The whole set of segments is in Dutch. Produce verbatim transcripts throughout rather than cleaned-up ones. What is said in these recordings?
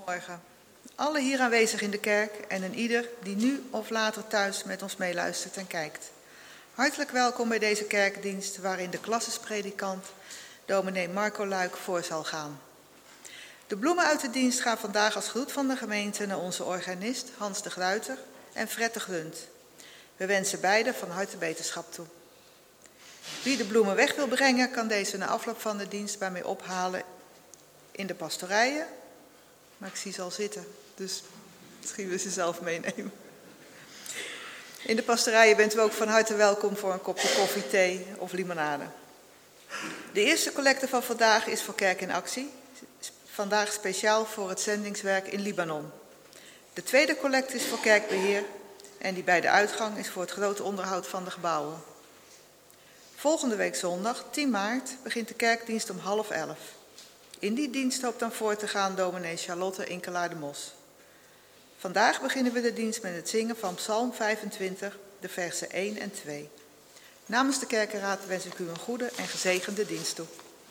Goedemorgen. Alle hier aanwezig in de kerk en een ieder die nu of later thuis met ons meeluistert en kijkt. Hartelijk welkom bij deze kerkdienst waarin de klassespredikant dominee Marco Luik voor zal gaan. De bloemen uit de dienst gaan vandaag als groet van de gemeente naar onze organist Hans de Gluiter en Fred de Glunt. We wensen beiden van harte beterschap toe. Wie de bloemen weg wil brengen, kan deze na afloop van de dienst bij mij ophalen in de pastorijen. Maar ik zie ze al zitten, dus misschien wil ze zelf meenemen. In de pastorijen bent u ook van harte welkom voor een kopje koffie, thee of limonade. De eerste collecte van vandaag is voor Kerk in Actie. Vandaag speciaal voor het zendingswerk in Libanon. De tweede collecte is voor kerkbeheer en die bij de uitgang is voor het grote onderhoud van de gebouwen. Volgende week zondag, tien maart, begint de kerkdienst om half elf. In die dienst hoopt dan voor te gaan dominee Charlotte Inkelaar de Mos. Vandaag beginnen we de dienst met het zingen van Psalm vijfentwintig, de versen één en twee. Namens de kerkenraad wens ik u een goede en gezegende dienst toe.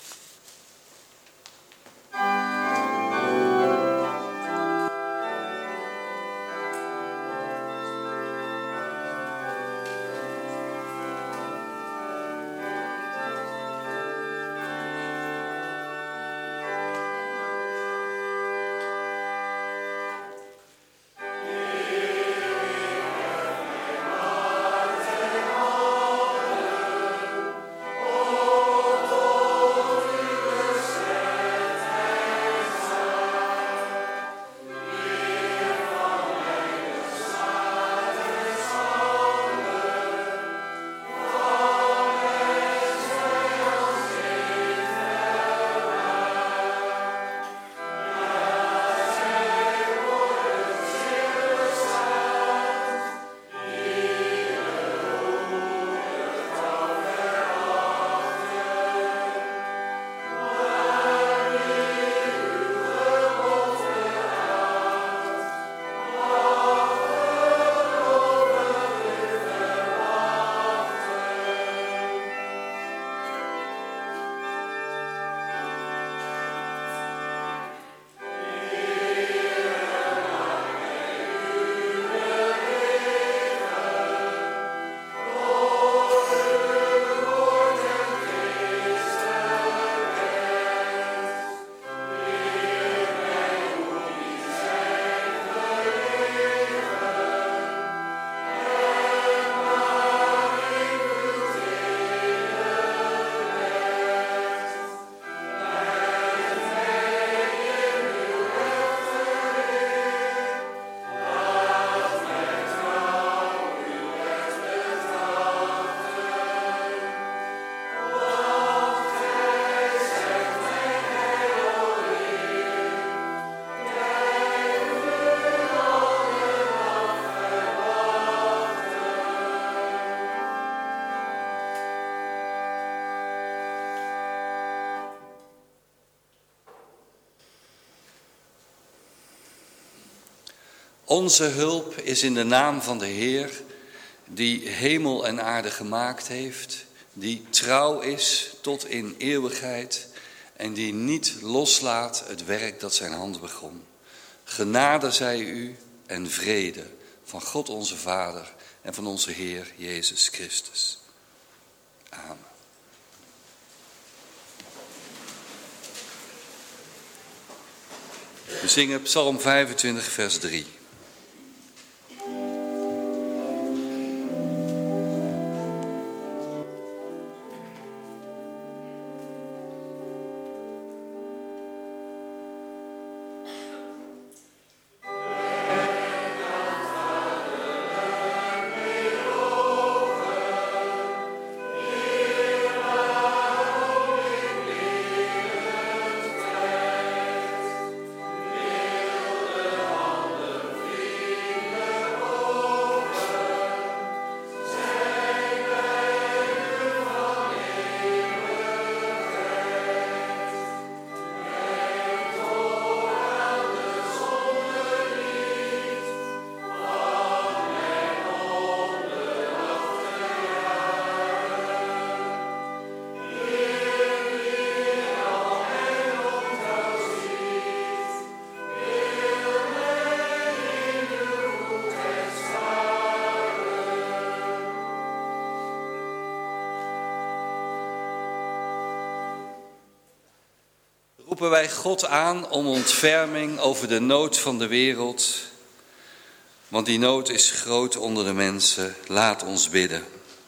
Onze hulp is in de naam van de Heer, die hemel en aarde gemaakt heeft, die trouw is tot in eeuwigheid en die niet loslaat het werk dat zijn hand begon. Genade zij u en vrede van God onze Vader en van onze Heer Jezus Christus. Amen. We zingen Psalm vijfentwintig, vers drie. roepen wij God aan om ontferming over de nood van de wereld. Want die nood is groot onder de mensen. Laat ons bidden.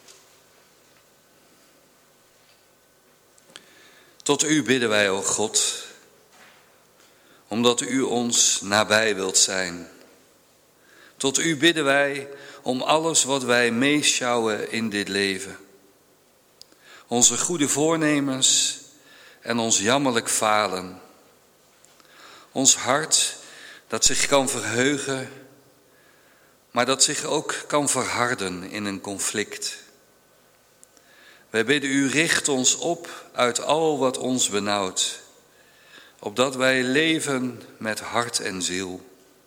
Tot u bidden wij, o God, omdat u ons nabij wilt zijn. Tot u bidden wij om alles wat wij meeschouwen in dit leven. Onze goede voornemens en ons jammerlijk falen. Ons hart dat zich kan verheugen, maar dat zich ook kan verharden in een conflict. Wij bidden u, richt ons op uit al wat ons benauwt, opdat wij leven met hart en ziel.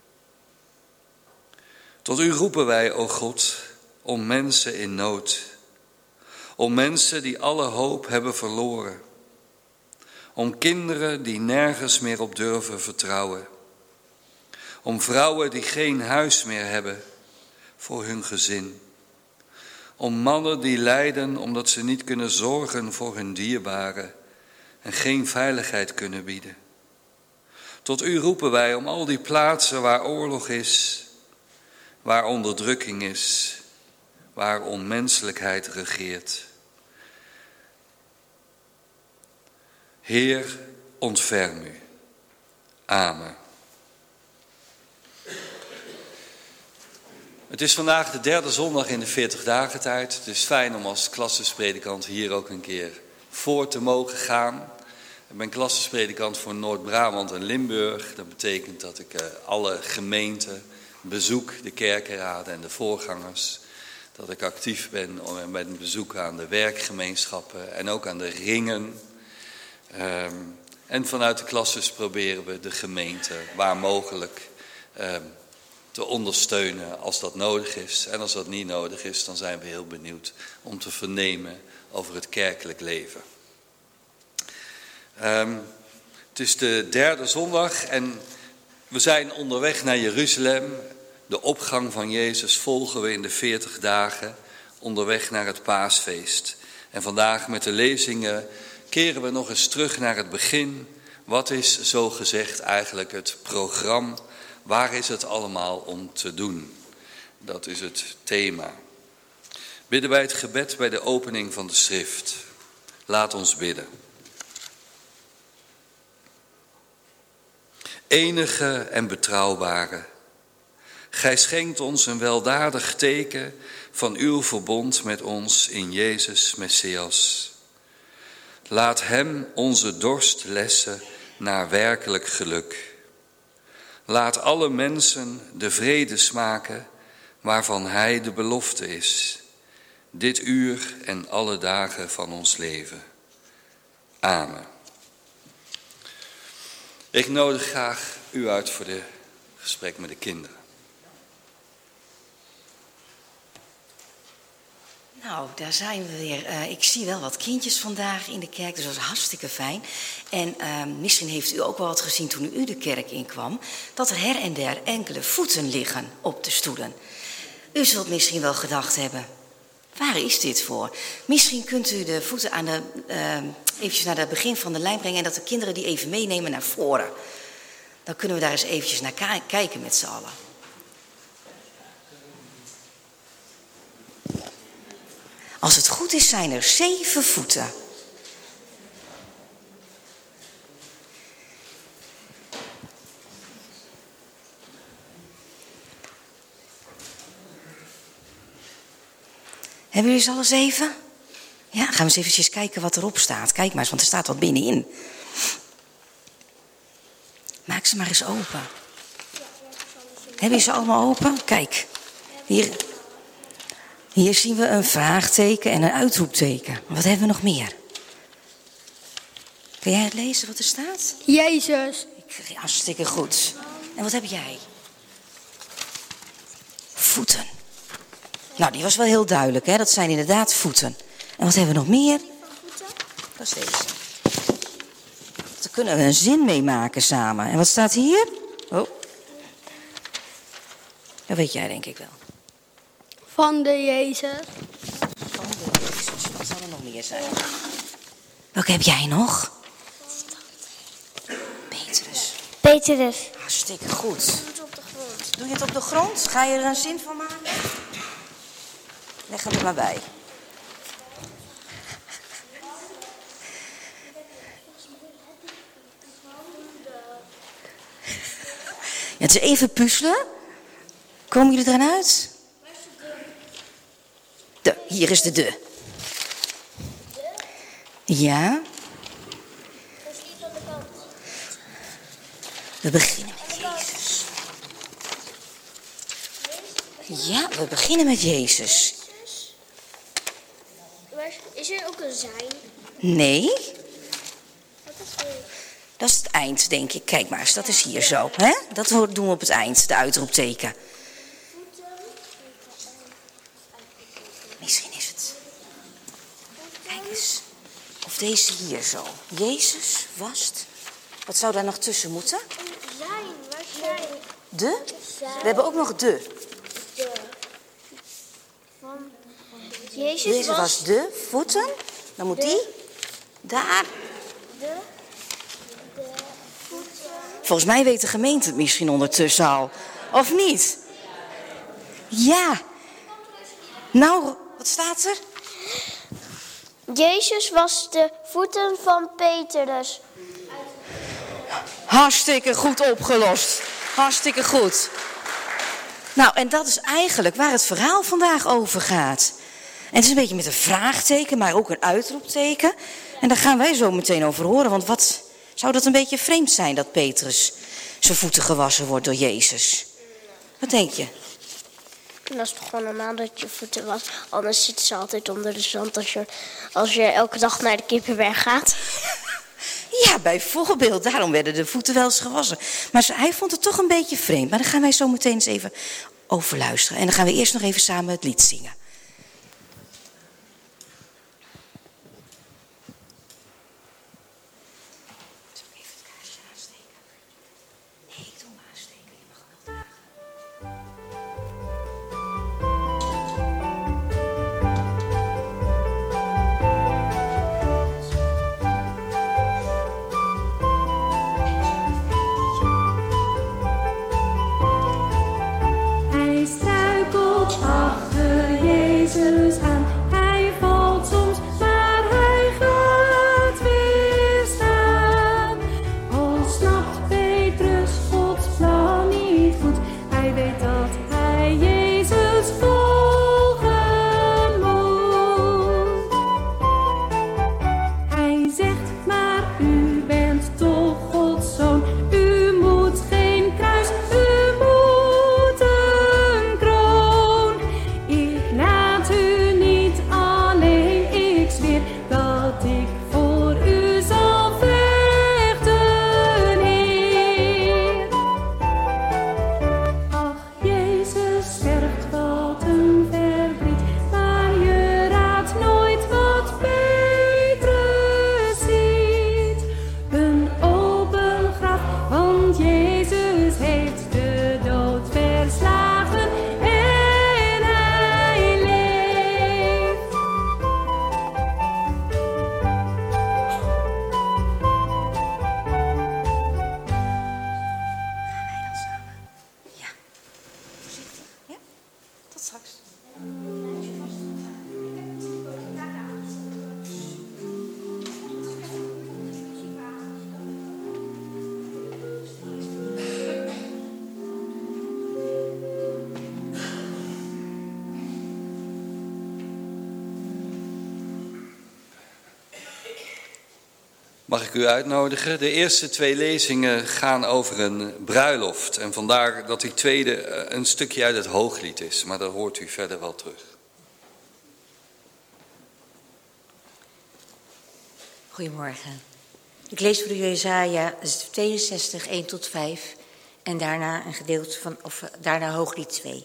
Tot u roepen wij, o God, om mensen in nood, om mensen die alle hoop hebben verloren, om kinderen die nergens meer op durven vertrouwen, om vrouwen die geen huis meer hebben voor hun gezin, om mannen die lijden omdat ze niet kunnen zorgen voor hun dierbaren en geen veiligheid kunnen bieden. Tot u roepen wij om al die plaatsen waar oorlog is, waar onderdrukking is, waar onmenselijkheid regeert. Heer, ontferm u. Amen. Het is vandaag de derde zondag in de veertig dagen tijd. Het is fijn om als klassespredikant hier ook een keer voor te mogen gaan. Ik ben klassespredikant voor Noord-Brabant en Limburg. Dat betekent dat ik uh, alle gemeenten bezoek, de kerkenraden en de voorgangers. Dat ik actief ben met een bezoek aan de werkgemeenschappen en ook aan de ringen. Um, en vanuit de klasses proberen we de gemeente waar mogelijk um, te ondersteunen als dat nodig is. En als dat niet nodig is, dan zijn we heel benieuwd om te vernemen over het kerkelijk leven. Um, het is de derde zondag en we zijn onderweg naar Jeruzalem. De opgang van Jezus volgen we in de veertig dagen onderweg naar het paasfeest. En vandaag met de lezingen keren we nog eens terug naar het begin. Wat is zo gezegd eigenlijk het programma? Waar is het allemaal om te doen? Dat is het thema. Bidden wij het gebed bij de opening van de schrift. Laat ons bidden. Enige en betrouwbare, gij schenkt ons een weldadig teken van uw verbond met ons in Jezus Messias. Laat hem onze dorst lessen naar werkelijk geluk. Laat alle mensen de vrede smaken waarvan hij de belofte is, dit uur en alle dagen van ons leven. Amen. Ik nodig graag u uit voor het gesprek met de kinderen. Nou, daar zijn we weer. Uh, ik zie wel wat kindjes vandaag in de kerk, dus dat is hartstikke fijn. En uh, misschien heeft u ook wel wat gezien toen u de kerk inkwam, dat er her en der enkele voeten liggen op de stoelen. U zult misschien wel gedacht hebben, waar is dit voor? Misschien kunt u de voeten aan de, uh, eventjes naar het begin van de lijn brengen en dat de kinderen die even meenemen naar voren. Dan kunnen we daar eens eventjes naar k- kijken met z'n allen. Als het goed is, zijn er zeven voeten. Hebben jullie ze alle zeven? Ja, gaan we eens eventjes kijken wat erop staat. Kijk maar eens, want er staat wat binnenin. Maak ze maar eens open. Hebben je ze allemaal open? Kijk, hier... Hier zien we een vraagteken en een uitroepteken. Wat hebben we nog meer? Kun jij het lezen wat er staat? Jezus. Hartstikke goed. En wat heb jij? Voeten. Nou, die was wel heel duidelijk, hè? Dat zijn inderdaad voeten. En wat hebben we nog meer? Dat is deze. Daar kunnen we een zin mee maken samen. En wat staat hier? Oh. Dat weet jij denk ik wel. Van de Jezus. Van de Jezus. Wat zal er nog meer zijn? Welke heb jij nog? Petrus. Hartstikke goed. Doe het op de grond. Doe je het op de grond? Ga je er een zin van maken? Leg het er maar bij. Ja, het is even puzzelen. Komen jullie eraan uit? De, hier is de de. Ja. We beginnen met Jezus. Ja, we beginnen met Jezus. Is er ook een zijn? Nee, Wat is er? dat is het eind, denk ik. Kijk maar eens, dat is hier zo. Hè? Dat doen we op het eind, de uitroepteken. Misschien is het. Kijk eens. Of deze hier zo. Jezus, vast. Wat zou daar nog tussen moeten? Zijn, waar zijn? De? We hebben ook nog de. De. Van Jezus, Jezus was, was de voeten. Dan moet de- die daar. de, de voeten. Volgens mij weet de gemeente het misschien ondertussen al. Of niet? Ja. Nou, wat staat er? Jezus was de voeten van Petrus. Hartstikke goed opgelost. Hartstikke goed. Nou, en dat is eigenlijk waar het verhaal vandaag over gaat. En het is een beetje met een vraagteken, maar ook een uitroepteken. En daar gaan wij zo meteen over horen. Want wat zou dat een beetje vreemd zijn dat Petrus zijn voeten gewassen wordt door Jezus? Wat denk je? Dat is toch gewoon normaal dat je voeten was. Anders zitten ze altijd onder de zand als je, als je elke dag naar de Kippenberg gaat. Ja, bijvoorbeeld. Daarom werden de voeten wel eens gewassen. Maar ze- hij vond het toch een beetje vreemd. Maar daar gaan wij zo meteen eens even over luisteren. En dan gaan we eerst nog even samen het lied zingen. Zal ik even het kaarsje aansteken? Nee, ik doe hem aansteken. Je mag hem wel dragen. Hij struikelt achter Jezus aan. Hij valt soms, maar hij gaat weer staan. Al snapt Petrus Gods plan niet goed. Hij weet dat hij Jezus volgen moet. Hij zegt, maar u bent toch Gods zoon. U moet geen kruis, u moet een kroon. Ik laat u niet alleen, ik zweer dat ik voor u zal vechten, Heer. Ach, Jezus sterft, wat een verdriet, maar je raadt nooit wat Petrus ziet. Een open graf, want Jezus heeft de dood verslagen en hij leeft. Wij dan samen. Ja. Voorzichtig. Ja? Tot straks. Mag ik u uitnodigen? De eerste twee lezingen gaan over een bruiloft. En vandaar dat die tweede eh, een stukje uit het Hooglied is. Maar dat hoort u verder wel terug. Goedemorgen. Ik lees voor u Jesaja tweeënzestig, één tot vijf en daarna een gedeelte van, of daarna Hooglied twee.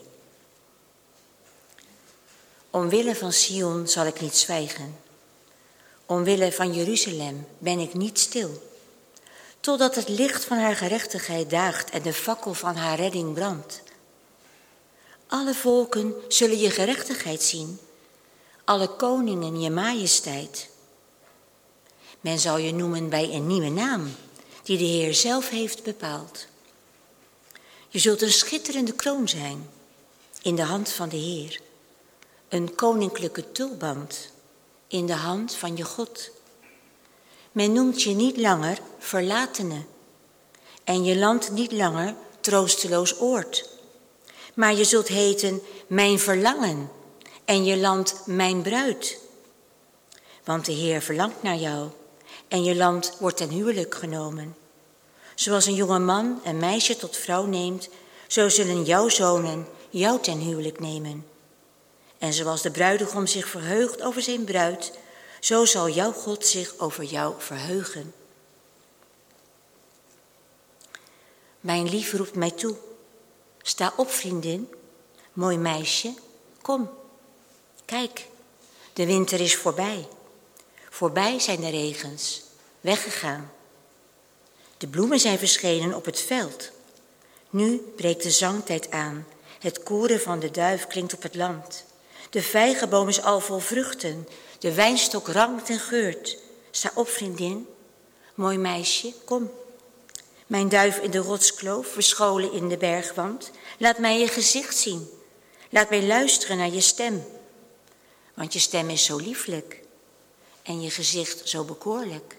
Omwille van Sion zal ik niet zwijgen. Omwille van Jeruzalem ben ik niet stil. Totdat het licht van haar gerechtigheid daagt en de fakkel van haar redding brandt. Alle volken zullen je gerechtigheid zien. Alle koningen je majesteit. Men zal je noemen bij een nieuwe naam, die de Heer zelf heeft bepaald. Je zult een schitterende kroon zijn in de hand van de Heer. Een koninklijke tulband in de hand van je God. Men noemt je niet langer verlatene en je land niet langer troosteloos oord. Maar je zult heten mijn verlangen en je land mijn bruid. Want de Heer verlangt naar jou en je land wordt ten huwelijk genomen. Zoals een jonge man een meisje tot vrouw neemt, zo zullen jouw zonen jou ten huwelijk nemen. En zoals de bruidegom zich verheugt over zijn bruid, zo zal jouw God zich over jou verheugen. Mijn lief roept mij toe. Sta op, vriendin, mooi meisje, kom. Kijk, de winter is voorbij. Voorbij zijn de regens, weggegaan. De bloemen zijn verschenen op het veld. Nu breekt de zangtijd aan. Het koren van de duif klinkt op het land. De vijgenboom is al vol vruchten. De wijnstok rankt en geurt. Sta op, vriendin, mooi meisje, kom. Mijn duif in de rotskloof, verscholen in de bergwand. Laat mij je gezicht zien. Laat mij luisteren naar je stem. Want je stem is zo lieflijk en je gezicht zo bekoorlijk.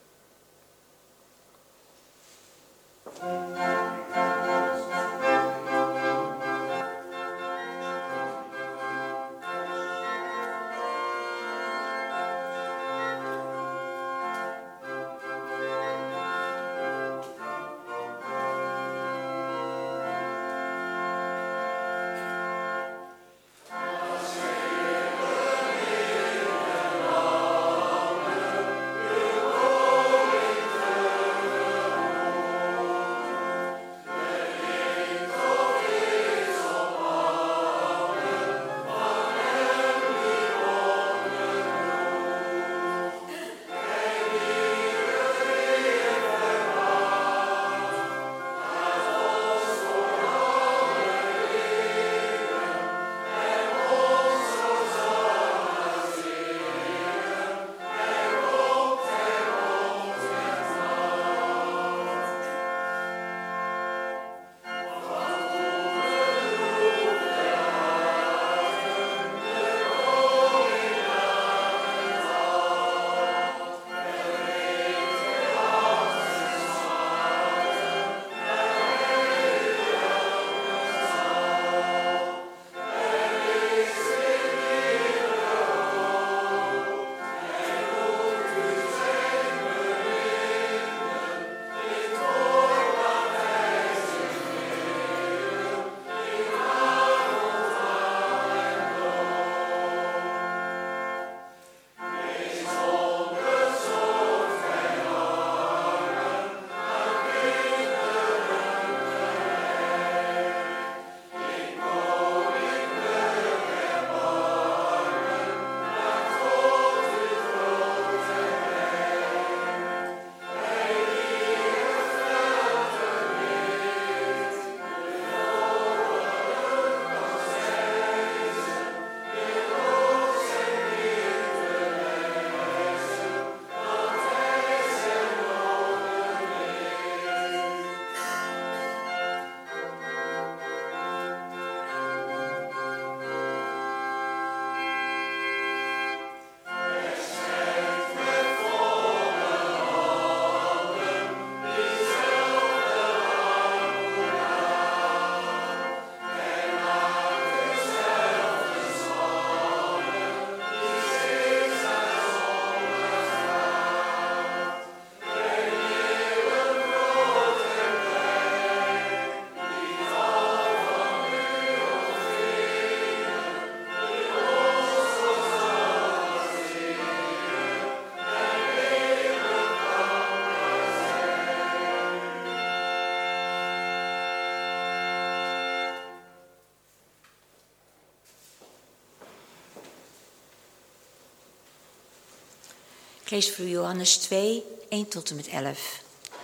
Ik lees voor u Johannes twee, één tot en met elf.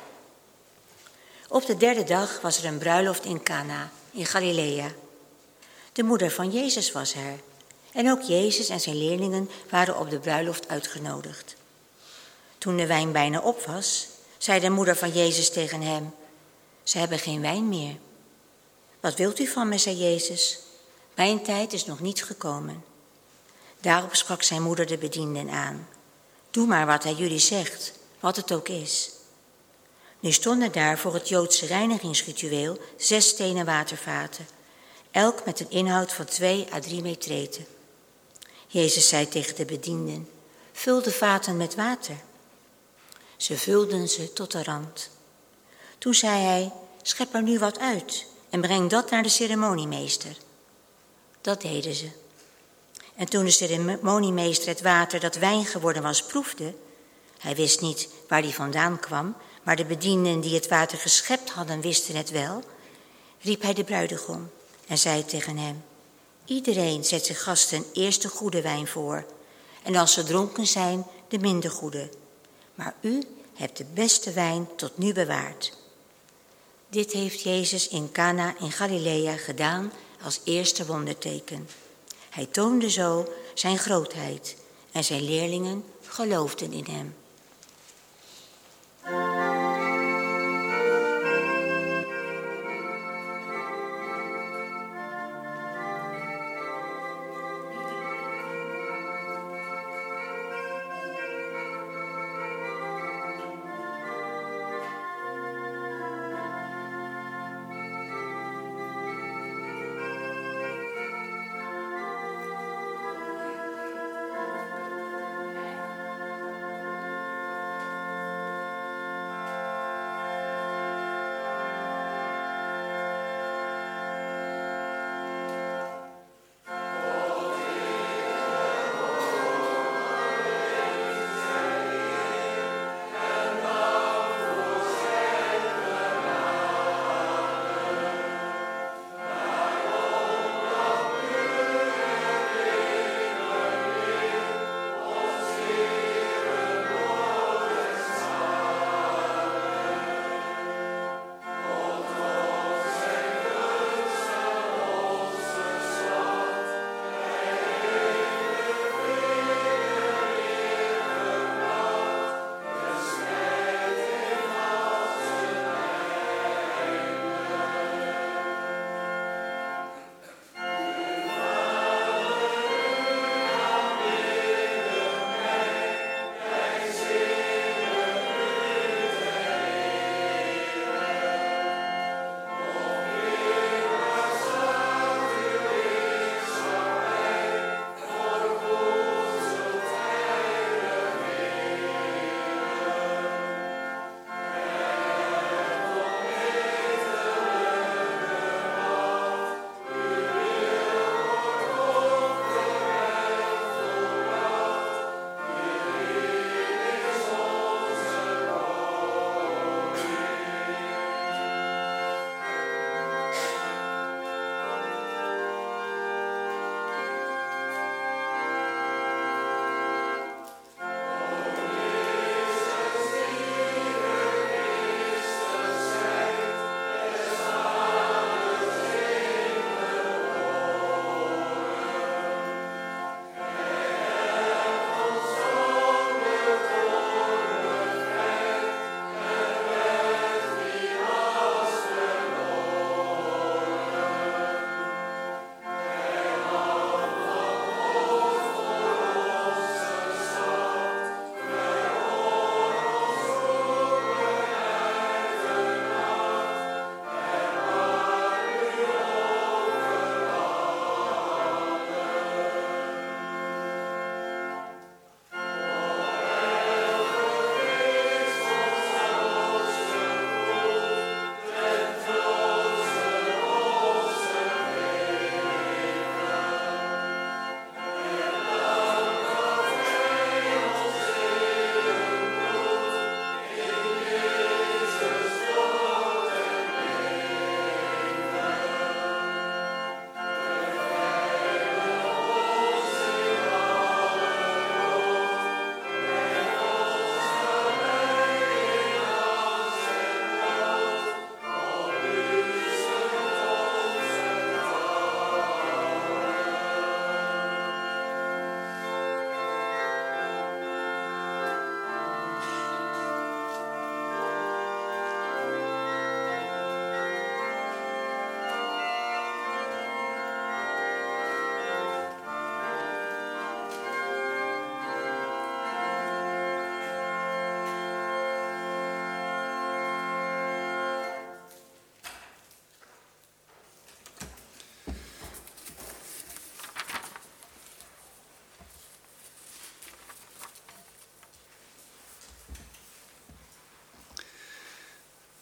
Op de derde dag was er een bruiloft in Cana, in Galilea. De moeder van Jezus was er. En ook Jezus en zijn leerlingen waren op de bruiloft uitgenodigd. Toen de wijn bijna op was, zei de moeder van Jezus tegen hem. Ze hebben geen wijn meer. Wat wilt u van me, zei Jezus. Mijn tijd is nog niet gekomen. Daarop sprak zijn moeder de bedienden aan. Doe maar wat hij jullie zegt, wat het ook is. Nu stonden daar voor het Joodse reinigingsritueel zes stenen watervaten, elk met een inhoud van twee à drie metreten. Jezus zei tegen de bedienden, vul de vaten met water. Ze vulden ze tot de rand. Toen zei hij, schep er nu wat uit en breng dat naar de ceremoniemeester. Dat deden ze. En toen de ceremoniemeester het water dat wijn geworden was proefde, hij wist niet waar die vandaan kwam, maar de bedienden die het water geschept hadden wisten het wel, riep hij de bruidegom en zei tegen hem, iedereen zet zijn gasten eerst de goede wijn voor en als ze dronken zijn de minder goede. Maar u hebt de beste wijn tot nu bewaard. Dit heeft Jezus in Cana in Galilea gedaan als eerste wonderteken. Hij toonde zo zijn grootheid en zijn leerlingen geloofden in hem.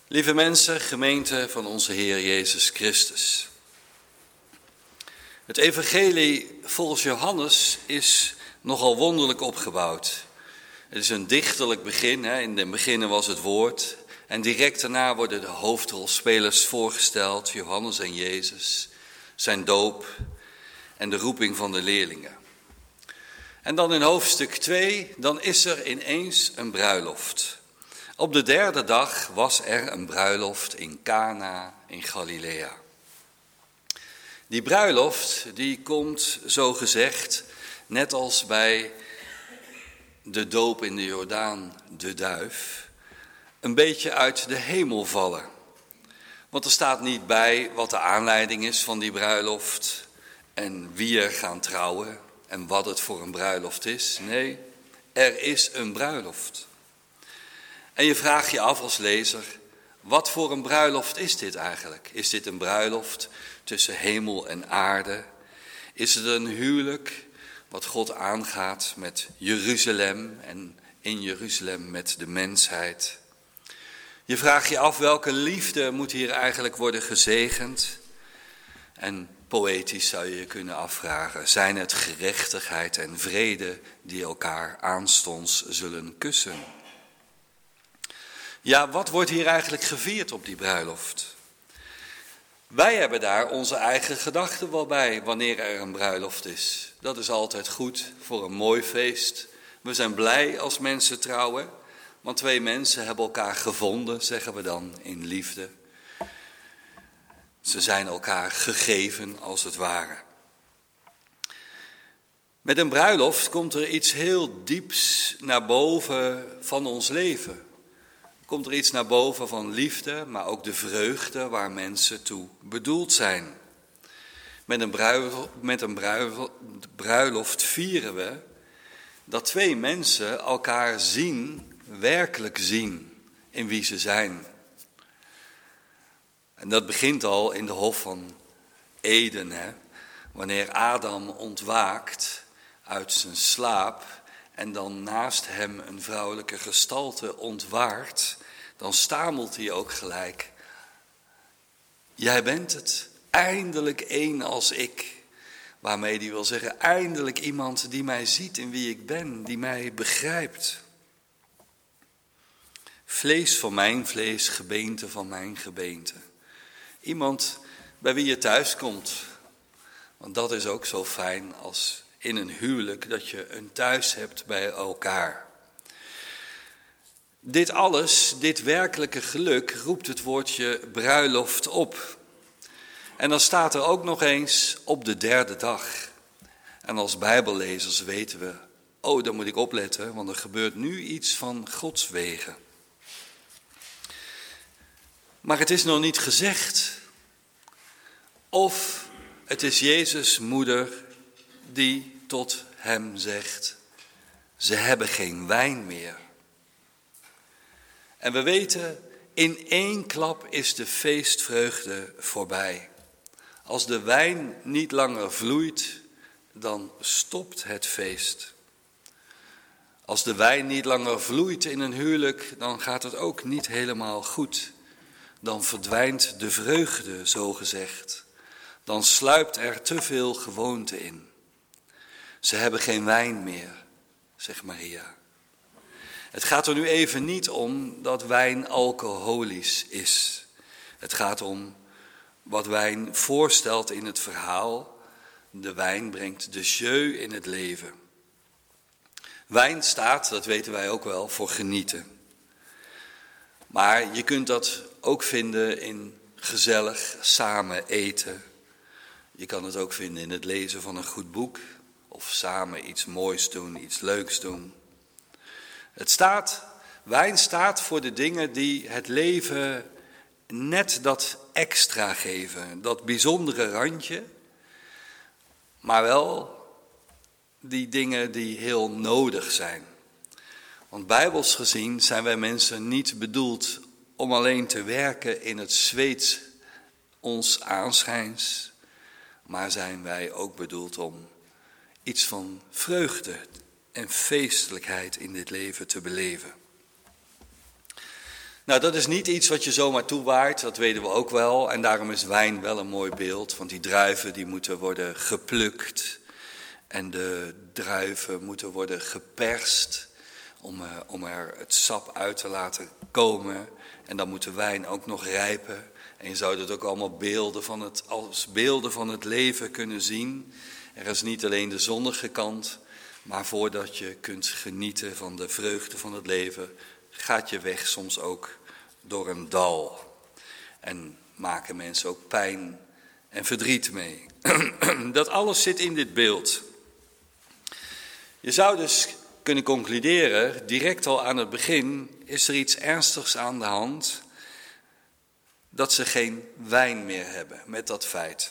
Lieve mensen, gemeente van onze Heer Jezus Christus. Het evangelie volgens Johannes is nogal wonderlijk opgebouwd. Het is een dichterlijk begin, hè? In het begin was het woord. En direct daarna worden de hoofdrolspelers voorgesteld, Johannes en Jezus, zijn doop en de roeping van de leerlingen. En dan in hoofdstuk twee, dan is er ineens een bruiloft. Op de derde dag was er een bruiloft in Cana in Galilea. Die bruiloft die komt zogezegd, net als bij de doop in de Jordaan, de duif, een beetje uit de hemel vallen. Want er staat niet bij wat de aanleiding is van die bruiloft en wie er gaan trouwen en wat het voor een bruiloft is. Nee, er is een bruiloft. En je vraagt je af als lezer, wat voor een bruiloft is dit eigenlijk? Is dit een bruiloft tussen hemel en aarde? Is het een huwelijk wat God aangaat met Jeruzalem en in Jeruzalem met de mensheid? Je vraagt je af welke liefde moet hier eigenlijk worden gezegend? En poëtisch zou je je kunnen afvragen, zijn het gerechtigheid en vrede die elkaar aanstonds zullen kussen? Ja, wat wordt hier eigenlijk gevierd op die bruiloft? Wij hebben daar onze eigen gedachten wel bij wanneer er een bruiloft is. Dat is altijd goed voor een mooi feest. We zijn blij als mensen trouwen, want twee mensen hebben elkaar gevonden, zeggen we dan in liefde. Ze zijn elkaar gegeven als het ware. Met een bruiloft komt er iets heel dieps naar boven van ons leven. Komt er iets naar boven van liefde, maar ook de vreugde waar mensen toe bedoeld zijn. Met een bruiloft, met een bruiloft, bruiloft vieren we dat twee mensen elkaar zien, werkelijk zien in wie ze zijn. En dat begint al in de Hof van Eden, hè? Wanneer Adam ontwaakt uit zijn slaap en dan naast hem een vrouwelijke gestalte ontwaart, dan stamelt hij ook gelijk. Jij bent het, eindelijk één als ik. Waarmee hij wil zeggen, eindelijk iemand die mij ziet in wie ik ben, die mij begrijpt. Vlees van mijn vlees, gebeente van mijn gebeente. Iemand bij wie je thuis komt. Want dat is ook zo fijn als in een huwelijk, dat je een thuis hebt bij elkaar. Dit alles, dit werkelijke geluk, roept het woordje bruiloft op. En dan staat er ook nog eens op de derde dag. En als bijbellezers weten we, oh, daar moet ik opletten, want er gebeurt nu iets van Gods wegen. Maar het is nog niet gezegd. Of het is Jezus' moeder die tot hem zegt, ze hebben geen wijn meer. En we weten, in één klap is de feestvreugde voorbij. Als de wijn niet langer vloeit, dan stopt het feest. Als de wijn niet langer vloeit in een huwelijk, dan gaat het ook niet helemaal goed. Dan verdwijnt de vreugde, zogezegd. Dan sluipt er te veel gewoonte in. Ze hebben geen wijn meer, zegt Maria. Het gaat er nu even niet om dat wijn alcoholisch is. Het gaat om wat wijn voorstelt in het verhaal. De wijn brengt de jeu in het leven. Wijn staat, dat weten wij ook wel, voor genieten. Maar je kunt dat ook vinden in gezellig samen eten. Je kan het ook vinden in het lezen van een goed boek. Of samen iets moois doen, iets leuks doen. Het staat, wijn staat voor de dingen die het leven net dat extra geven. Dat bijzondere randje. Maar wel die dingen die heel nodig zijn. Want bijbels gezien zijn wij mensen niet bedoeld om alleen te werken in het zweet ons aanschijns. Maar zijn wij ook bedoeld om iets van vreugde en feestelijkheid in dit leven te beleven. Nou, dat is niet iets wat je zomaar toewaait, dat weten we ook wel. En daarom is wijn wel een mooi beeld, want die druiven die moeten worden geplukt. En de druiven moeten worden geperst om, uh, om er het sap uit te laten komen. En dan moet de wijn ook nog rijpen. En je zou dat ook allemaal beelden van het, als beelden van het leven kunnen zien. Er is niet alleen de zonnige kant, maar voordat je kunt genieten van de vreugde van het leven, gaat je weg soms ook door een dal. En maken mensen ook pijn en verdriet mee. Dat alles zit in dit beeld. Je zou dus kunnen concluderen, direct al aan het begin is er iets ernstigs aan de hand, dat ze geen wijn meer hebben met dat feit.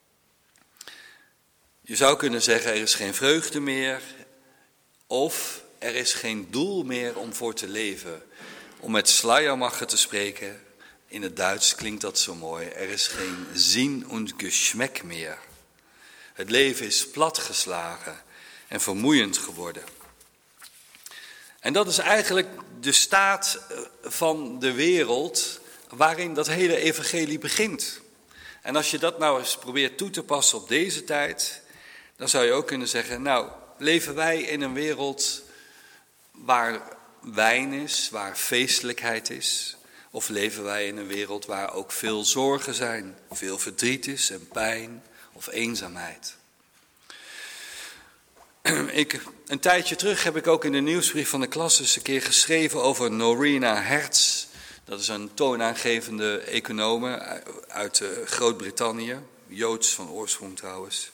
Je zou kunnen zeggen, er is geen vreugde meer, of er is geen doel meer om voor te leven. Om met Schleiermacher te spreken, in het Duits klinkt dat zo mooi, er is geen Sinn und Geschmack meer. Het leven is platgeslagen en vermoeiend geworden. En dat is eigenlijk de staat van de wereld waarin dat hele evangelie begint. En als je dat nou eens probeert toe te passen op deze tijd, dan zou je ook kunnen zeggen, nou, leven wij in een wereld waar wijn is, waar feestelijkheid is? Of leven wij in een wereld waar ook veel zorgen zijn, veel verdriet is en pijn of eenzaamheid? Ik, een tijdje terug heb ik ook in de nieuwsbrief van de klas eens een keer geschreven over Norina Hertz. Dat is een toonaangevende econome uit Groot-Brittannië, Joods van oorsprong trouwens.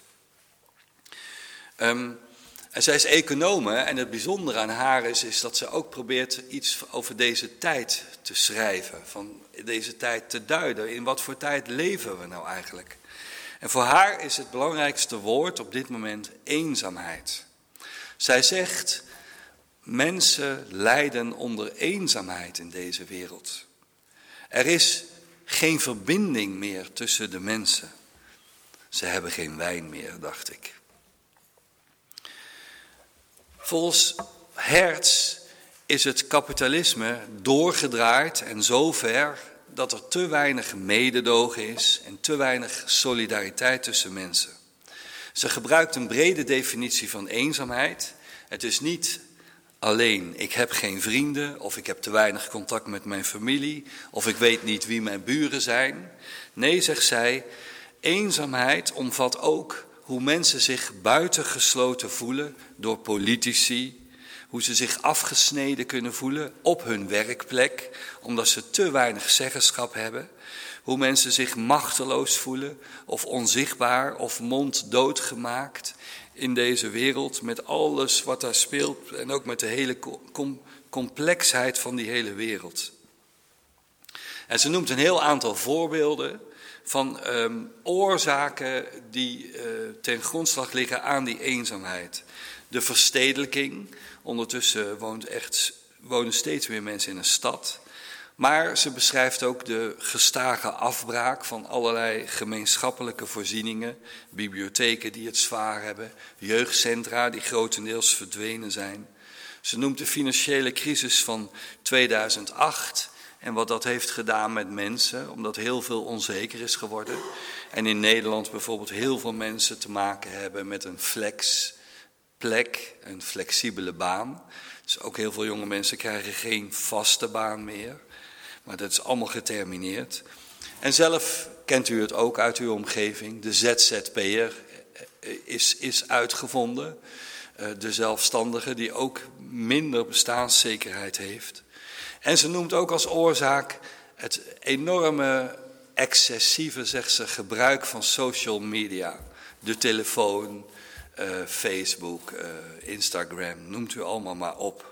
Um, en zij is econome en het bijzondere aan haar is, is dat ze ook probeert iets over deze tijd te schrijven. Van deze tijd te duiden. In wat voor tijd leven we nou eigenlijk? En voor haar is het belangrijkste woord op dit moment eenzaamheid. Zij zegt, mensen lijden onder eenzaamheid in deze wereld. Er is geen verbinding meer tussen de mensen. Ze hebben geen wijn meer, dacht ik. Volgens Hertz is het kapitalisme doorgedraaid en zo ver dat er te weinig mededogen is en te weinig solidariteit tussen mensen. Ze gebruikt een brede definitie van eenzaamheid. Het is niet alleen ik heb geen vrienden of ik heb te weinig contact met mijn familie of ik weet niet wie mijn buren zijn. Nee, zegt zij, eenzaamheid omvat ook hoe mensen zich buitengesloten voelen door politici, hoe ze zich afgesneden kunnen voelen op hun werkplek, omdat ze te weinig zeggenschap hebben. Hoe mensen zich machteloos voelen of onzichtbaar of monddood gemaakt in deze wereld met alles wat daar speelt en ook met de hele com- complexheid van die hele wereld. En ze noemt een heel aantal voorbeelden van um, oorzaken die uh, ten grondslag liggen aan die eenzaamheid. De verstedelijking, ondertussen woont echt, wonen steeds meer mensen in een stad. Maar ze beschrijft ook de gestage afbraak van allerlei gemeenschappelijke voorzieningen. Bibliotheken die het zwaar hebben, jeugdcentra die grotendeels verdwenen zijn. Ze noemt de financiële crisis van tweeduizend acht en wat dat heeft gedaan met mensen, omdat heel veel onzeker is geworden. En in Nederland bijvoorbeeld heel veel mensen te maken hebben met een flexplek, een flexibele baan. Dus ook heel veel jonge mensen krijgen geen vaste baan meer. Maar dat is allemaal getermineerd. En zelf kent u het ook uit uw omgeving. De Z Z P'er is, is uitgevonden. De zelfstandige die ook minder bestaanszekerheid heeft. En ze noemt ook als oorzaak het enorme, excessieve, zegt ze, gebruik van social media. De telefoon, uh, Facebook, uh, Instagram, noemt u allemaal maar op.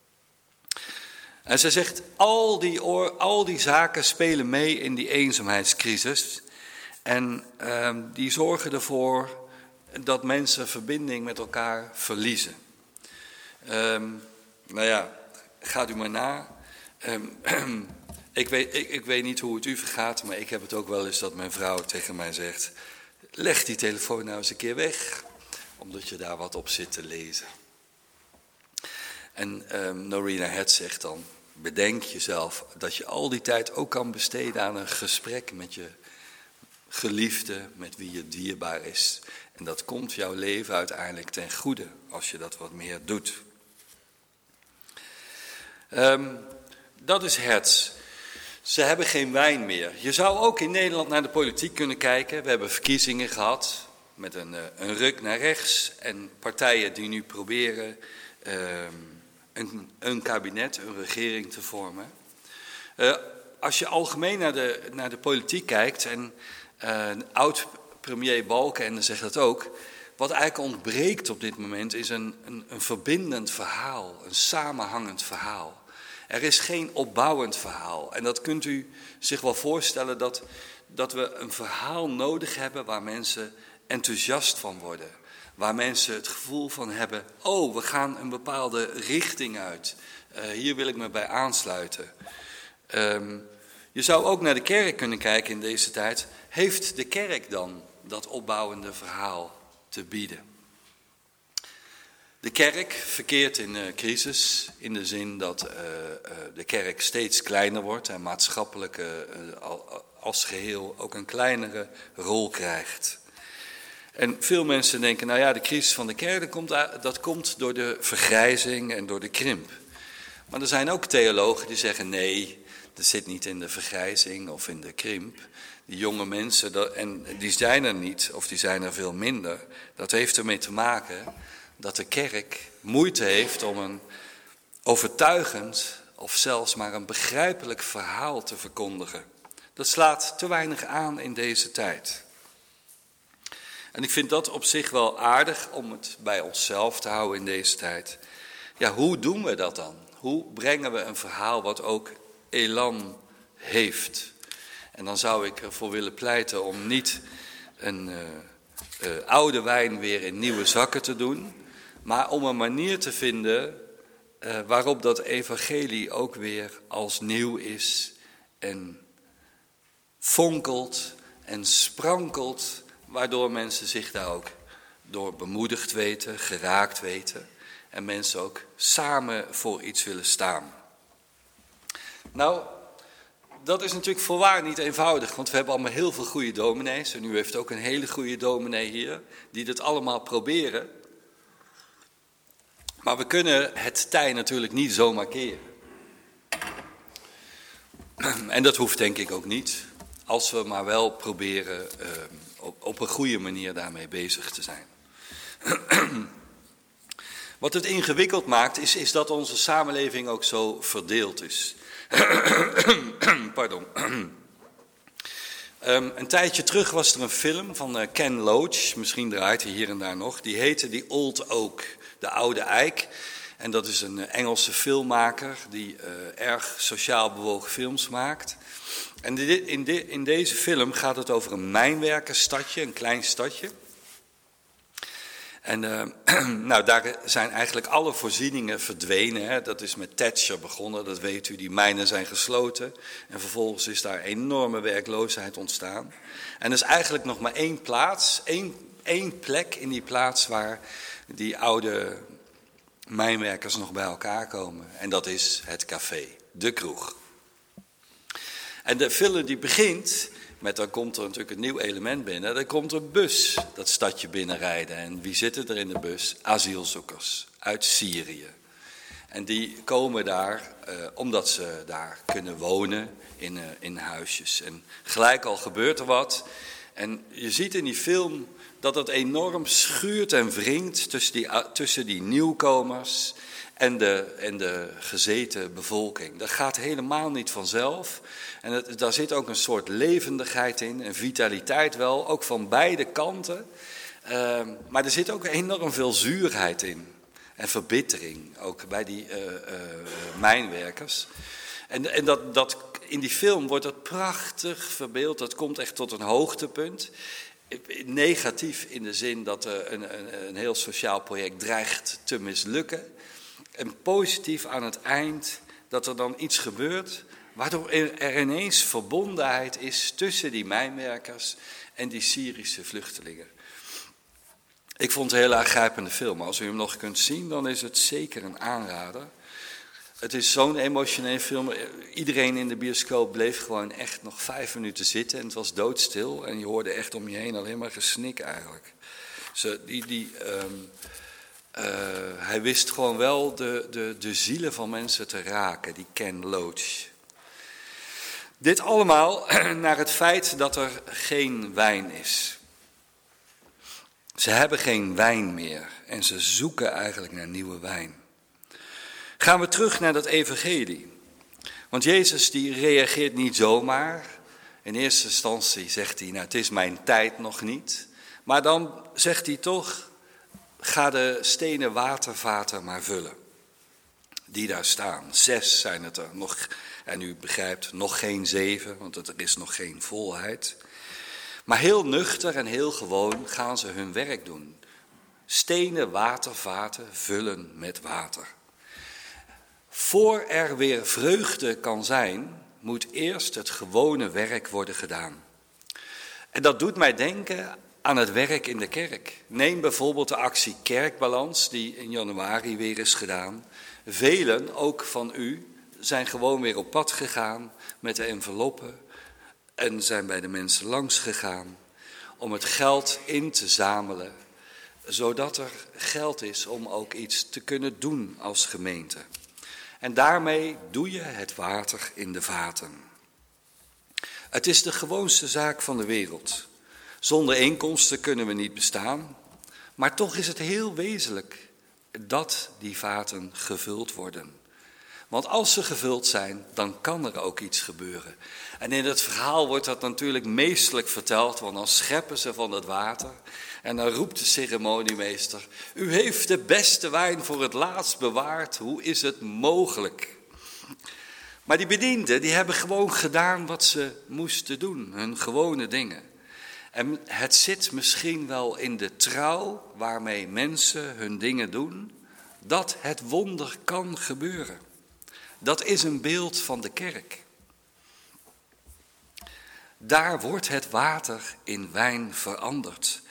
En ze zegt, al die, oor, al die zaken spelen mee in die eenzaamheidscrisis. En uh, die zorgen ervoor dat mensen verbinding met elkaar verliezen. Um, nou ja, gaat u maar na. Um, ik, weet, ik, ik weet niet hoe het u vergaat, maar ik heb het ook wel eens dat mijn vrouw tegen mij zegt, leg die telefoon nou eens een keer weg, omdat je daar wat op zit te lezen. En um, Norina Hertz zegt dan, bedenk jezelf dat je al die tijd ook kan besteden aan een gesprek met je geliefde, met wie je dierbaar is. En dat komt jouw leven uiteindelijk ten goede als je dat wat meer doet. Um, dat is Hertz. Ze hebben geen wijn meer. Je zou ook in Nederland naar de politiek kunnen kijken. We hebben verkiezingen gehad met een, een ruk naar rechts. En partijen die nu proberen um, een, een kabinet, een regering te vormen. Uh, als je algemeen naar de, naar de politiek kijkt, en uh, oud-premier Balkenende zegt dat ook, wat eigenlijk ontbreekt op dit moment is een, een, een verbindend verhaal, een samenhangend verhaal. Er is geen opbouwend verhaal. En dat kunt u zich wel voorstellen dat, dat we een verhaal nodig hebben waar mensen enthousiast van worden. Waar mensen het gevoel van hebben, oh, we gaan een bepaalde richting uit. Uh, hier wil ik me bij aansluiten. Um, je zou ook naar de kerk kunnen kijken in deze tijd. Heeft de kerk dan dat opbouwende verhaal te bieden? De kerk verkeert in uh, crisis in de zin dat uh, uh, de kerk steeds kleiner wordt en maatschappelijk uh, als geheel ook een kleinere rol krijgt. En veel mensen denken, nou ja, de crisis van de kerk, dat komt, dat komt door de vergrijzing en door de krimp. Maar er zijn ook theologen die zeggen, nee, dat zit niet in de vergrijzing of in de krimp. Die jonge mensen, dat, en die zijn er niet, of die zijn er veel minder. Dat heeft ermee te maken dat de kerk moeite heeft om een overtuigend of zelfs maar een begrijpelijk verhaal te verkondigen. Dat slaat te weinig aan in deze tijd. En ik vind dat op zich wel aardig om het bij onszelf te houden in deze tijd. Ja, hoe doen we dat dan? Hoe brengen we een verhaal wat ook elan heeft? En dan zou ik ervoor willen pleiten om niet een uh, uh, oude wijn weer in nieuwe zakken te doen, maar om een manier te vinden uh, waarop dat evangelie ook weer als nieuw is en fonkelt en sprankelt, waardoor mensen zich daar ook door bemoedigd weten, geraakt weten en mensen ook samen voor iets willen staan. Nou, dat is natuurlijk voorwaar niet eenvoudig, want we hebben allemaal heel veel goede dominees en u heeft ook een hele goede dominee hier, die dit allemaal proberen. Maar we kunnen het tij natuurlijk niet zomaar keren. En dat hoeft denk ik ook niet, als we maar wel proberen uh, op, op een goede manier daarmee bezig te zijn. Wat het ingewikkeld maakt is, is dat onze samenleving ook zo verdeeld is. Pardon. Um, een tijdje terug was er een film van uh, Ken Loach, misschien draait hij hier en daar nog, die heette The Old Oak, de oude eik. En dat is een uh, Engelse filmmaker die uh, erg sociaal bewogen films maakt. En de, in, de, in deze film gaat het over een mijnwerkersstadje, een klein stadje. En uh, nou, daar zijn eigenlijk alle voorzieningen verdwenen. Hè. Dat is met Thatcher begonnen, dat weet u. Die mijnen zijn gesloten. En vervolgens is daar enorme werkloosheid ontstaan. En er is eigenlijk nog maar één plaats, één, één plek in die plaats waar die oude mijnwerkers nog bij elkaar komen. En dat is het café, de kroeg. En de film die begint met, dan komt er natuurlijk een nieuw element binnen. Dan komt een bus dat stadje binnenrijden. En wie zitten er in de bus? Asielzoekers uit Syrië. En die komen daar uh, omdat ze daar kunnen wonen in, uh, in huisjes. En gelijk al gebeurt er wat. En je ziet in die film dat het enorm schuurt en wringt tussen die, uh, tussen die nieuwkomers en de, en de gezeten bevolking. Dat gaat helemaal niet vanzelf. En het, daar zit ook een soort levendigheid in, en vitaliteit wel, ook van beide kanten. Uh, maar er zit ook enorm veel zuurheid in. En verbittering, ook bij die uh, uh, mijnwerkers. En, en dat, dat, in die film wordt dat prachtig verbeeld. Dat komt echt tot een hoogtepunt. Negatief in de zin dat uh, een, een, een heel sociaal project dreigt te mislukken. En positief aan het eind dat er dan iets gebeurt waardoor er ineens verbondenheid is tussen die mijnwerkers en die Syrische vluchtelingen. Ik vond het een hele aangrijpende film. Als u hem nog kunt zien, dan is het zeker een aanrader. Het is zo'n emotioneel film. Iedereen in de bioscoop bleef gewoon echt nog vijf minuten zitten. En het was doodstil. En je hoorde echt om je heen alleen maar gesnik eigenlijk. Ze, die, die, um, uh, hij wist gewoon wel de, de, de zielen van mensen te raken. Die Ken Loach. Dit allemaal naar het feit dat er geen wijn is. Ze hebben geen wijn meer. En ze zoeken eigenlijk naar nieuwe wijn. Gaan we terug naar dat evangelie. Want Jezus die reageert niet zomaar. In eerste instantie zegt hij, nou het is mijn tijd nog niet. Maar dan zegt hij toch, ga de stenen watervaten maar vullen. Die daar staan. Zes zijn het er nog. En u begrijpt, nog geen zeven, want er is nog geen volheid. Maar heel nuchter en heel gewoon gaan ze hun werk doen. Stenen watervaten vullen met water. Voor er weer vreugde kan zijn, moet eerst het gewone werk worden gedaan. En dat doet mij denken aan het werk in de kerk. Neem bijvoorbeeld de actie Kerkbalans, die in januari weer is gedaan. Velen, ook van u, zijn gewoon weer op pad gegaan met de enveloppen en zijn bij de mensen langs gegaan om het geld in te zamelen, zodat er geld is om ook iets te kunnen doen als gemeente. En daarmee doe je het water in de vaten. Het is de gewoonste zaak van de wereld. Zonder inkomsten kunnen we niet bestaan. Maar toch is het heel wezenlijk dat die vaten gevuld worden. Want als ze gevuld zijn, dan kan er ook iets gebeuren. En in het verhaal wordt dat natuurlijk meestelijk verteld, want dan scheppen ze van het water. En dan roept de ceremoniemeester, u heeft de beste wijn voor het laatst bewaard, hoe is het mogelijk? Maar die bedienden, die hebben gewoon gedaan wat ze moesten doen, hun gewone dingen. En het zit misschien wel in de trouw waarmee mensen hun dingen doen, dat het wonder kan gebeuren. Dat is een beeld van de kerk. Daar wordt het water in wijn veranderd.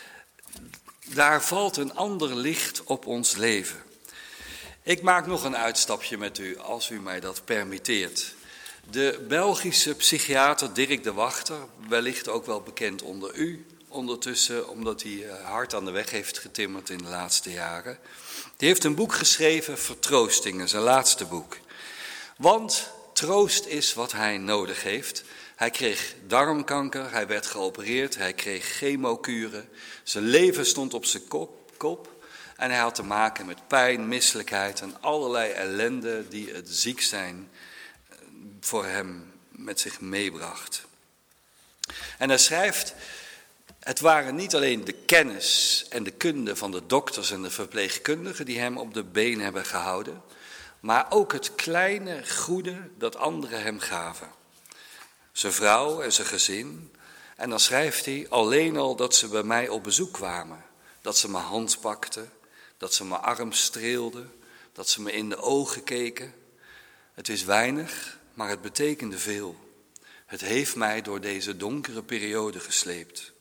Daar valt een ander licht op ons leven. Ik maak nog een uitstapje met u, als u mij dat permitteert. De Belgische psychiater Dirk de Wachter, wellicht ook wel bekend onder u, ondertussen omdat hij hard aan de weg heeft getimmerd in de laatste jaren. Die heeft een boek geschreven, Vertroostingen, zijn laatste boek. Want troost is wat hij nodig heeft. Hij kreeg darmkanker, hij werd geopereerd, hij kreeg chemokuren. Zijn leven stond op zijn kop, kop en hij had te maken met pijn, misselijkheid en allerlei ellende die het ziek zijn voor hem met zich meebracht. En hij schrijft, het waren niet alleen de kennis en de kunde van de dokters en de verpleegkundigen die hem op de been hebben gehouden, maar ook het kleine goede dat anderen hem gaven. Zijn vrouw en zijn gezin. En dan schrijft hij alleen al dat ze bij mij op bezoek kwamen. Dat ze mijn hand pakten, dat ze mijn arm streelden, dat ze me in de ogen keken. Het is weinig, maar het betekende veel. Het heeft mij door deze donkere periode gesleept.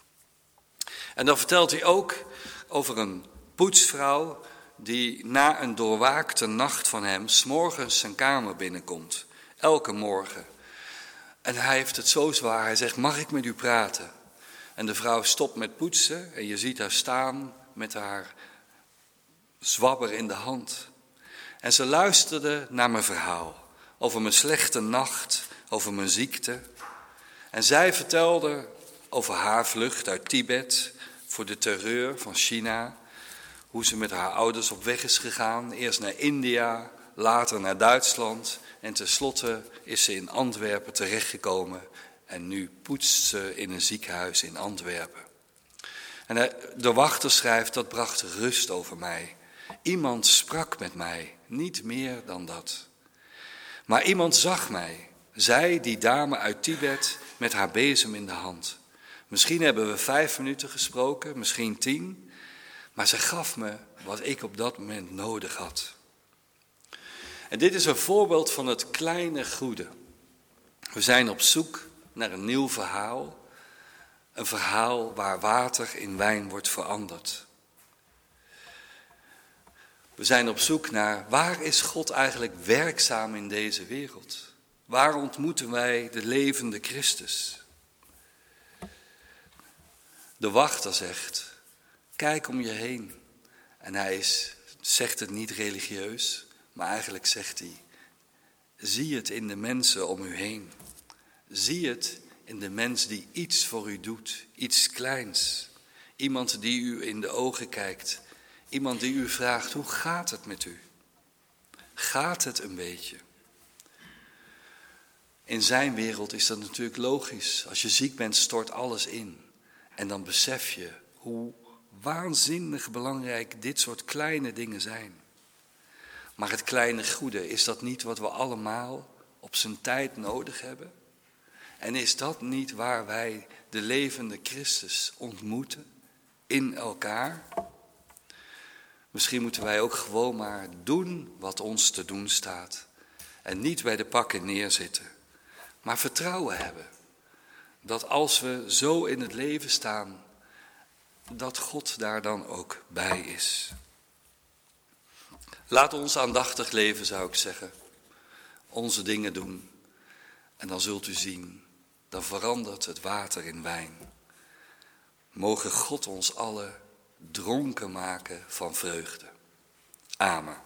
En dan vertelt hij ook over een poetsvrouw die na een doorwaakte nacht van hem 's morgens zijn kamer binnenkomt. Elke morgen. En hij heeft het zo zwaar. Hij zegt, mag ik met u praten? En de vrouw stopt met poetsen en je ziet haar staan met haar zwabber in de hand. En ze luisterde naar mijn verhaal. Over mijn slechte nacht, over mijn ziekte. En zij vertelde over haar vlucht uit Tibet voor de terreur van China. Hoe ze met haar ouders op weg is gegaan. Eerst naar India, later naar Duitsland. En tenslotte is ze in Antwerpen terechtgekomen. En nu poetst ze in een ziekenhuis in Antwerpen. En de wachter schrijft, dat bracht rust over mij. Iemand sprak met mij, niet meer dan dat. Maar iemand zag mij. Zij, die dame uit Tibet, met haar bezem in de hand. Misschien hebben we vijf minuten gesproken, misschien tien. Maar ze gaf me wat ik op dat moment nodig had. En dit is een voorbeeld van het kleine goede. We zijn op zoek naar een nieuw verhaal. Een verhaal waar water in wijn wordt veranderd. We zijn op zoek naar waar is God eigenlijk werkzaam in deze wereld? Waar ontmoeten wij de levende Christus? De wachter zegt, kijk om je heen. En hij is, zegt het niet religieus, maar eigenlijk zegt hij, zie het in de mensen om u heen. Zie het in de mens die iets voor u doet, iets kleins. Iemand die u in de ogen kijkt. Iemand die u vraagt, hoe gaat het met u? Gaat het een beetje? In zijn wereld is dat natuurlijk logisch. Als je ziek bent, stort alles in. En dan besef je hoe waanzinnig belangrijk dit soort kleine dingen zijn. Maar het kleine goede, is dat niet wat we allemaal op zijn tijd nodig hebben? En is dat niet waar wij de levende Christus ontmoeten? In elkaar? Misschien moeten wij ook gewoon maar doen wat ons te doen staat. En niet bij de pakken neerzitten. Maar vertrouwen hebben. Dat als we zo in het leven staan, dat God daar dan ook bij is. Laat ons aandachtig leven, zou ik zeggen. Onze dingen doen. En dan zult u zien, dan verandert het water in wijn. Mogen God ons allen dronken maken van vreugde. Amen.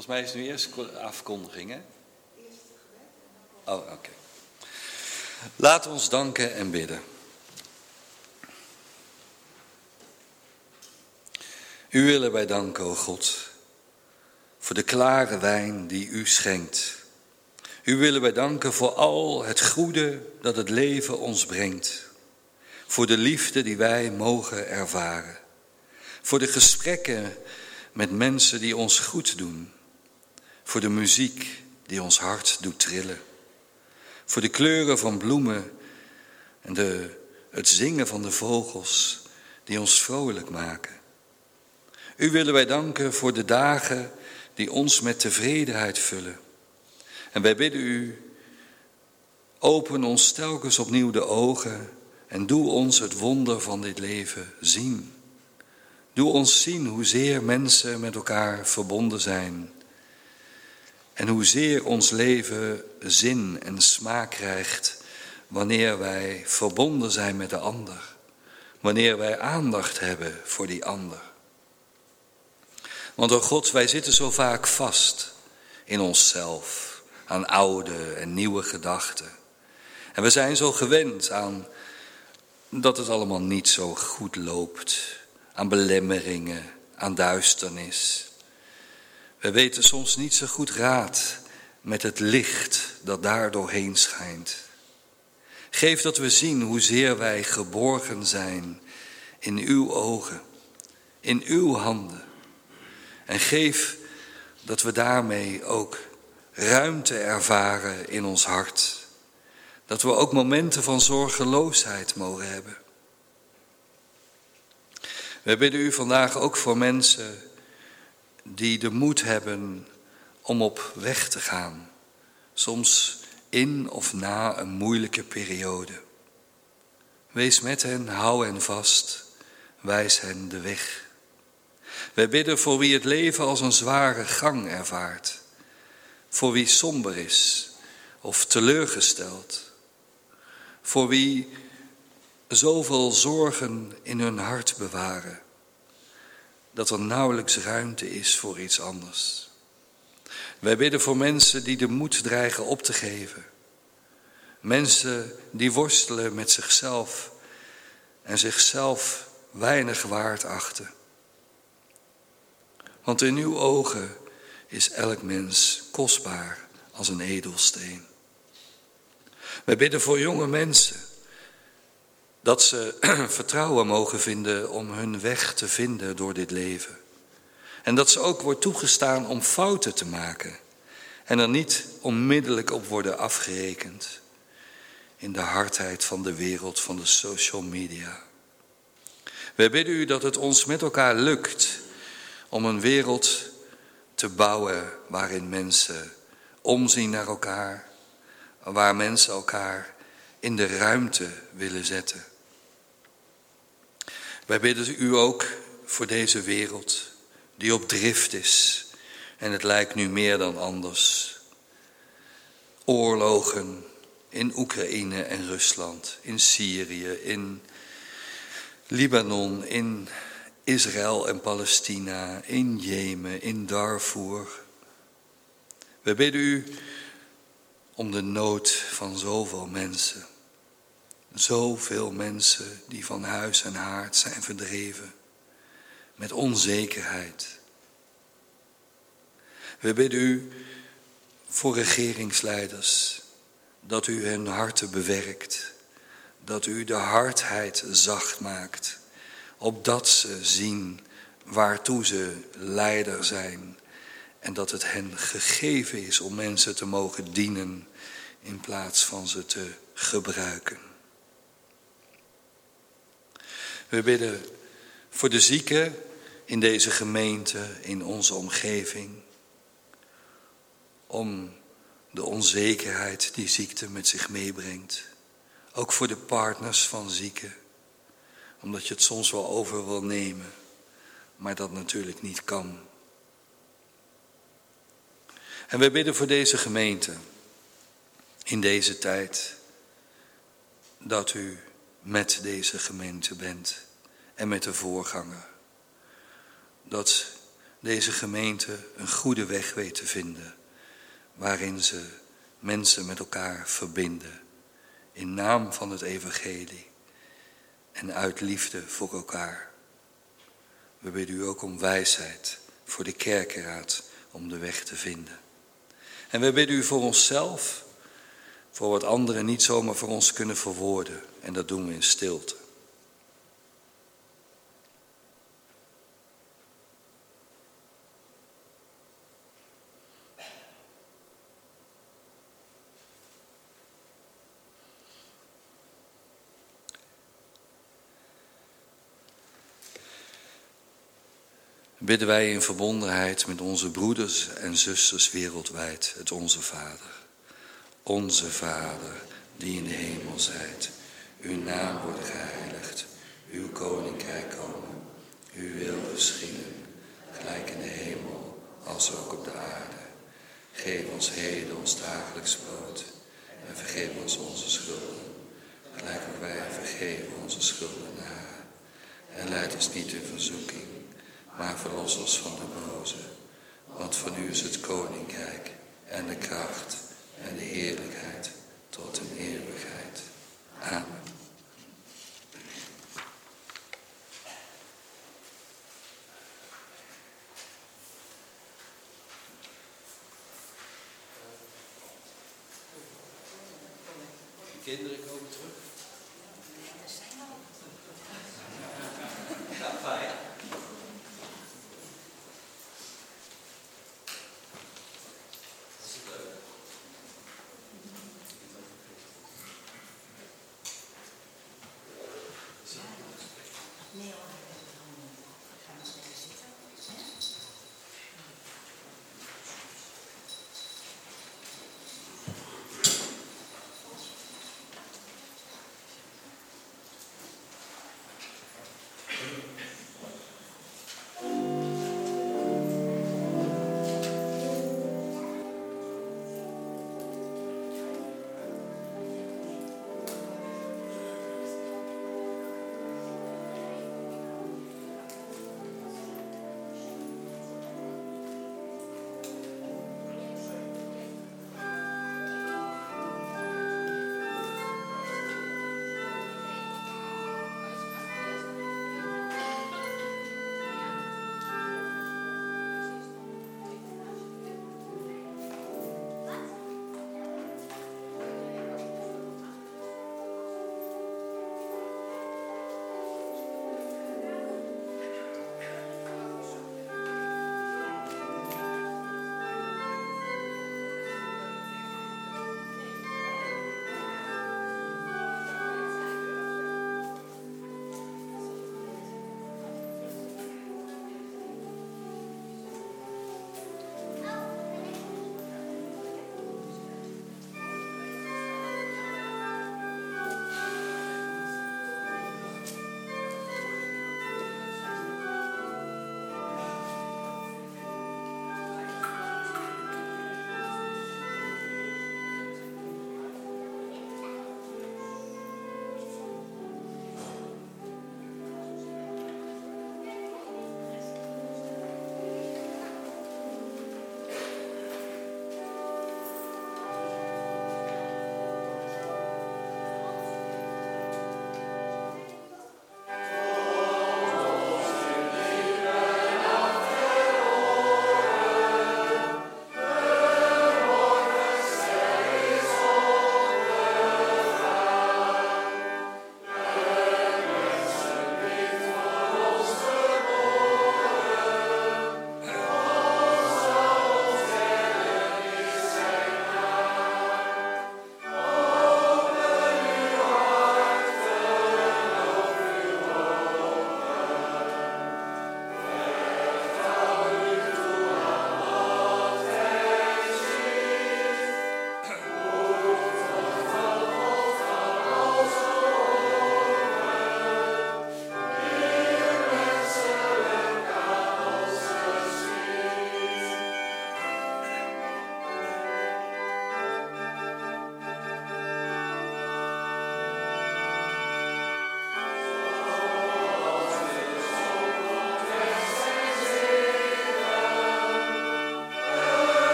Volgens mij is het nu eerst afkondiging, hè? Oh, oké. Okay. Laten we ons danken en bidden. U willen wij danken, o God, voor de klare wijn die u schenkt. U willen wij danken voor al het goede dat het leven ons brengt. Voor de liefde die wij mogen ervaren. Voor de gesprekken met mensen die ons goed doen. Voor de muziek die ons hart doet trillen. Voor de kleuren van bloemen en de, het zingen van de vogels die ons vrolijk maken. U willen wij danken voor de dagen die ons met tevredenheid vullen. En wij bidden u, open ons telkens opnieuw de ogen en doe ons het wonder van dit leven zien. Doe ons zien hoezeer mensen met elkaar verbonden zijn. En hoezeer ons leven zin en smaak krijgt wanneer wij verbonden zijn met de ander. Wanneer wij aandacht hebben voor die ander. Want, o God, wij zitten zo vaak vast in onszelf, aan oude en nieuwe gedachten. En we zijn zo gewend aan dat het allemaal niet zo goed loopt, aan belemmeringen, aan duisternis. We weten soms niet zo goed raad met het licht dat daar doorheen schijnt. Geef dat we zien hoezeer wij geborgen zijn in uw ogen, in uw handen. En geef dat we daarmee ook ruimte ervaren in ons hart. Dat we ook momenten van zorgeloosheid mogen hebben. We bidden u vandaag ook voor mensen die de moed hebben om op weg te gaan. Soms in of na een moeilijke periode. Wees met hen, hou hen vast, wijs hen de weg. Wij bidden voor wie het leven als een zware gang ervaart. Voor wie somber is of teleurgesteld. Voor wie zoveel zorgen in hun hart bewaren. Dat er nauwelijks ruimte is voor iets anders. Wij bidden voor mensen die de moed dreigen op te geven. Mensen die worstelen met zichzelf en zichzelf weinig waard achten. Want in uw ogen is elk mens kostbaar als een edelsteen. Wij bidden voor jonge mensen dat ze vertrouwen mogen vinden om hun weg te vinden door dit leven. En dat ze ook wordt toegestaan om fouten te maken en er niet onmiddellijk op worden afgerekend in de hardheid van de wereld van de social media. Wij bidden u dat het ons met elkaar lukt om een wereld te bouwen waarin mensen omzien naar elkaar, waar mensen elkaar in de ruimte willen zetten. Wij bidden u ook voor deze wereld die op drift is en het lijkt nu meer dan anders. Oorlogen in Oekraïne en Rusland, in Syrië, in Libanon, in Israël en Palestina, in Jemen, in Darfur. We bidden u om de nood van zoveel mensen. Zoveel mensen die van huis en haard zijn verdreven. Met onzekerheid. We bidden u voor regeringsleiders. Dat u hun harten bewerkt. Dat u de hardheid zacht maakt. Opdat ze zien waartoe ze leider zijn. En dat het hen gegeven is om mensen te mogen dienen in plaats van ze te gebruiken. We bidden voor de zieken in deze gemeente, in onze omgeving. Om de onzekerheid die ziekte met zich meebrengt. Ook voor de partners van zieken. Omdat je het soms wel over wil nemen, maar dat natuurlijk niet kan. En wij bidden voor deze gemeente in deze tijd dat u met deze gemeente bent en met de voorganger. Dat deze gemeente een goede weg weet te vinden, waarin ze mensen met elkaar verbinden, in naam van het evangelie en uit liefde voor elkaar. We bidden u ook om wijsheid voor de kerkenraad om de weg te vinden. En we bidden u voor onszelf, voor wat anderen niet zomaar voor ons kunnen verwoorden. En dat doen we in stilte. Bidden wij in verbondenheid met onze broeders en zusters wereldwijd het Onze Vader. Onze Vader, die in de hemel zijt, uw naam wordt geheiligd, uw koninkrijk komen, uw wil geschieden, gelijk in de hemel als ook op de aarde. Geef ons heden ons dagelijks brood en vergeef ons onze schulden, gelijk ook wij vergeven onze schuldenaren. En leid ons niet in verzoeking, maar verlos ons van de boze. Want van u is het koninkrijk en de kracht en de heerlijkheid tot in eeuwigheid. Amen. De kinderen komen terug. Ja, fijn.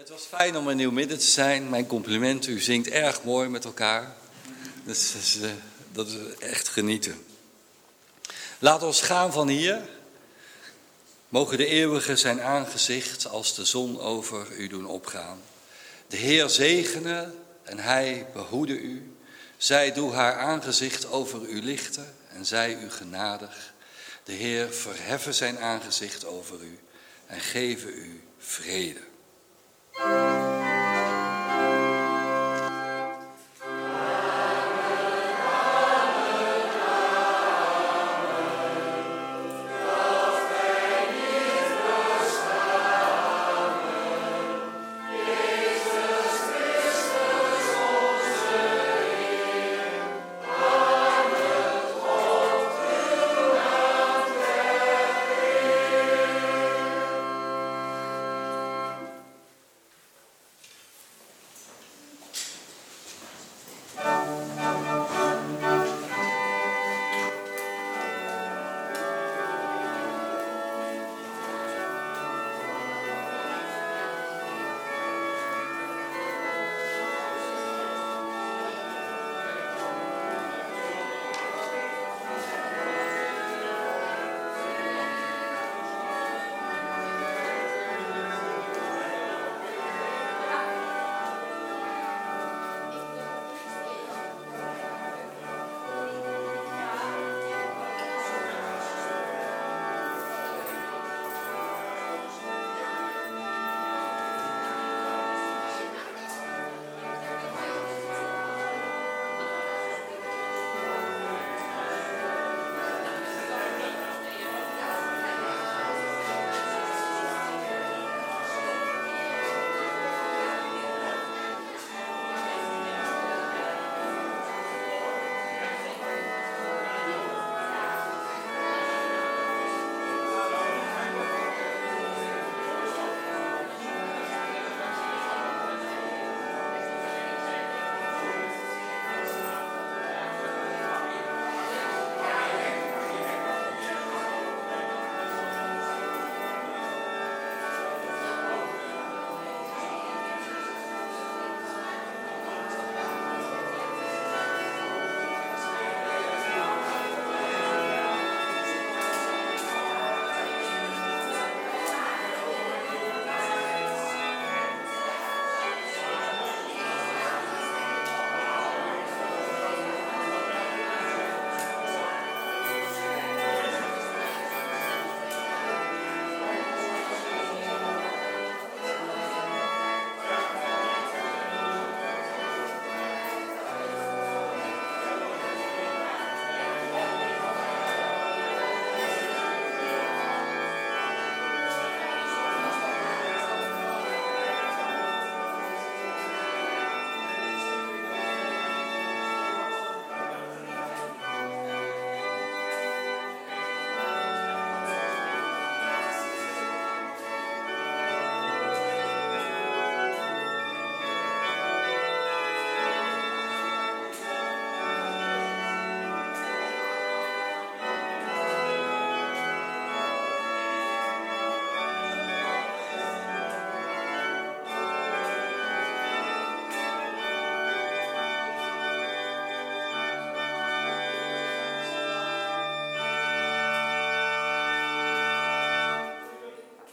Het was fijn om in uw midden te zijn. Mijn compliment, u zingt erg mooi met elkaar. Dat is, uh, dat is echt genieten. Laat ons gaan van hier. Mogen de eeuwige zijn aangezicht als de zon over u doen opgaan. De Heer zegene en hij behoede u. Zij doe haar aangezicht over u lichten en zij u genadig. De Heer verheffen zijn aangezicht over u en geven u vrede.